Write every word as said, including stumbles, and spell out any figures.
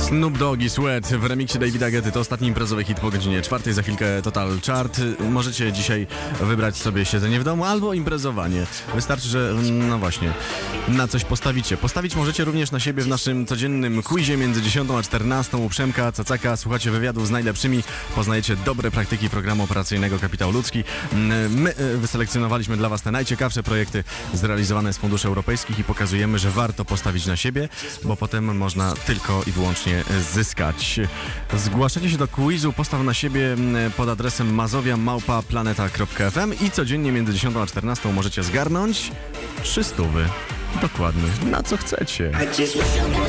Snoop Dogg i Sweat w remiksie Davida Guetty to ostatni imprezowy hit po godzinie czwartej, za chwilkę Total Chart. Możecie dzisiaj wybrać sobie siedzenie w domu albo imprezowanie. Wystarczy, że no właśnie, na coś postawicie. Postawić możecie również na siebie w naszym codziennym quizie między dziesiątą a czternastą. U Przemka Cacaka słuchacie wywiadów z najlepszymi, poznajecie dobre praktyki programu operacyjnego Kapitał Ludzki. My wyselekcjonowaliśmy dla Was te najciekawsze projekty zrealizowane z funduszy europejskich i pokazujemy, że warto postawić na siebie, bo potem można tylko i wyłącznie zyskać. Zgłaszacie się do quizu Postaw na siebie pod adresem mazowia małpa planeta kropka f m i codziennie między dziesiątą a czternastą możecie zgarnąć trzy stówy. Dokładnie, na co chcecie.